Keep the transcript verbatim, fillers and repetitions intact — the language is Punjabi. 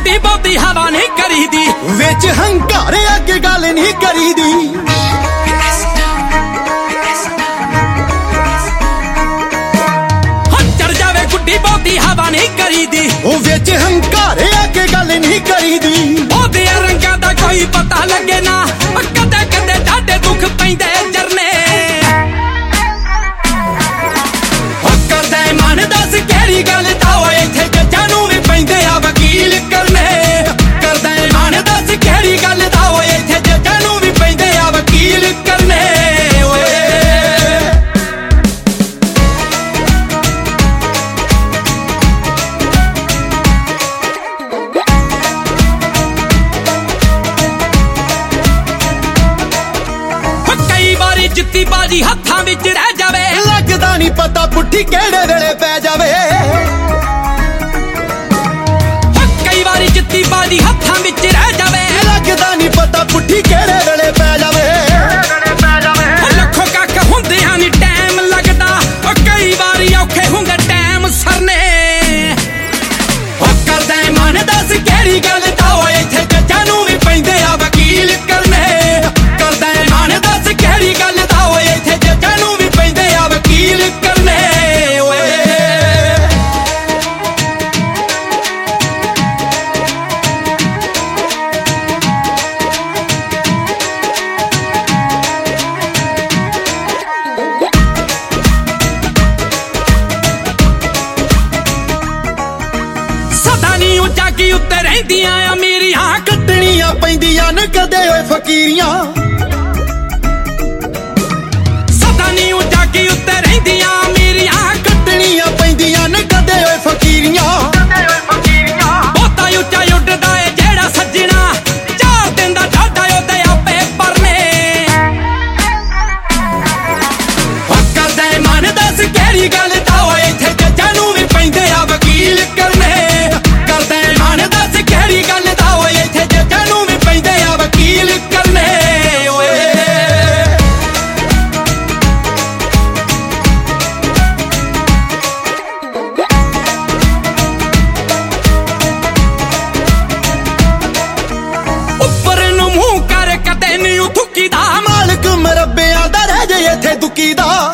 ਗੁੱਡੀ ਬਹੁਤੀ ਹਵਾ ਨਹੀਂ ਕਰੀਦੀ, ਵਿੱਚ ਹੰਕਾਰੇ ਅੱਗੇ ਗੱਲ ਨਹੀਂ ਕਰੀਦੀ। ਚੜ ਜਾਵੇ ਗੁੱਡੀ ਬਹੁਤੀ ਹਵਾ ਨਹੀਂ ਕਰੀਦੀ, ਉਹ ਵਿੱਚ ਹੰਕਾਰੇ ਅੱਗੇ ਗੱਲ ਨਹੀਂ ਕਰੀਦੀ। ਉਹਦੇ ਰੰਗਾਂ ਦਾ ਕੋਈ ਪਤਾ ਲੱਗੇ ਨਾ, ਕਦੇ ਕਦੇ ਡਾਢੇ ਦੁੱਖ ਪੈਂਦੇ ਜਰਨੇ। ਉਹ ਕਰਦਾ ਮਨ ਦੱਸ ਕਿਹੜੀ ਗੱਲ ਦਾ ਓਏ, ਇੱਥੇ ਜੱਜਾਂ ਨੂੰ ਵੀ ਪੈਂਦੇ ਆ ਵਕੀਲ ਕਰਨੇ। ਕਰਦਾ ਮਨ ਦੱਸ ਕਿਹੜੀ ਗੱਲ ਦਾ ਓਏ, ਇੱਥੇ ਜੱਜਾਂ ਨੂੰ ਵੀ ਪੈਂਦੇ ਆ ਵਕੀਲ ਕਰਨੇ। ਜਿੱਤੀ ਬਾਜੀ ਹੱਥਾਂ ਵਿੱਚ ਰਹਿ ਜਾਵੇ, ਲੱਗਦਾ ਨਹੀਂ ਪਤਾ ਪੁੱਠੀ ਕਿਹੜੇ ਵੇਲੇ ਪੈ ਜਾਵੇ। ਕਈ ਵਾਰੀ ਜਿੱਤੀ ਬਾਜੀ ਹੱਥਾਂ ਵਿੱਚ ਰਹਿ ਜਾਵੇ, ਲੱਗਦਾ ਨਹੀਂ ਪਤਾ ਪੁੱਠੀ ਕਿਹੜੇ ਵੇਲੇ ਪੈ ਜਾਵੇ। ਲੱਖੋਂ ਕੱਖ ਹੁੰਦਿਆਂ ਨੀ ਟਾਈਮ ਲੱਗਦਾ, ਕਈ ਵਾਰੀ ਔਖੇ ਹੁੰਦੇ ਟਾਈਮ ਸਰਨੇ। ਉਹ ਕਰਦਾ ਮਨ ਦੱਸ ਕਿਹੜੀ ਗੱਲ ਦਾ ਓਏ, ਇੱਥੇ ਜੱਜਾਂ ਨੂੰ ਵੀ ਪੈਂਦੇ ਆ ਵਕੀਲ ਕਰਨੇ। ਕਰਦਾ ਮਨ ਦੱਸ ਕਿਹੜੀ ਗੱਲ ਦਾ ਓਏ, ਇੱਥੇ ਜੱਜਾਂ ਨੂੰ ਵੀ ਪੈਂਦੇ ਆ ਵਕੀਲ ਕਰਨੇ। ਓਏ ਸਦਾ ਨੀ ਉਚਾਕੀ ਉੱਤੇ ਰਹਿੰਦੀਆਂ ਅਮੀਰੀਆਂ, ਕੱਟਣੀਆਂ ਪੈਂਦੀਆਂ ਨ ਕਦੇ ਓਏ ਫਕੀਰੀਆਂ। ਸਦਾ ਨੀ ਉਚਾਕੀ ਉੱਤੇ ਰਹਿੰਦੀਆਂ ਅਮੀਰੀਆਂ, ਕੱਟਣੀਆਂ ਪੈਂਦੀਆਂ ਨ ਕਦੇ ਓਏ ਫਕੀਰੀਆਂ। ਬਹੁਤਾ ਉੱਚਾ ਉੱਡਦਾ ਏ ਜਿਹੜਾ ਸੱਜਣਾ, ਚਾਰ ਦਿਨ ਦਾ ਢਾਡਾ ਉਹਦੇ ਆਪੇ ਪਰਨੇ। ਉਹ ਕਰਦਾ ਮਨ ਦੱਸ ਕਿਹੜੀ ਗੱਲ ਦਾ ਓਏ, ਇੱਥੇ ਜੱਜਾਂ ਨੂੰ ਵੀ ਪੈਂਦੇ ਆ ਵਕੀਲ ਕਰਨੇ। ਕਰਦਾ ਮਨ ਦੱਸ ਕਿਹੜੀ ਗੱਲ ਦਾ ਓਏ, ਇੱਥੇ ਜੱਜਾਂ ਨੂੰ ਵੀ ਪੈਂਦੇ ਆ ਵਕੀਲ ਕਰਨੇ। ਓਏ ਉੱਪਰ ਨੂੰ ਮੂੰਹ ਕਰ ਕਦੇ ਨੀ ਥੁੱਕੀ ਦਾ, ਮਾਲਕ ਮਰੱਬਿਆਂ ਦਾ ਰਹਿ ਜੇ ਇੱਥੇ ਦੁੱਕੀ ਦਾ।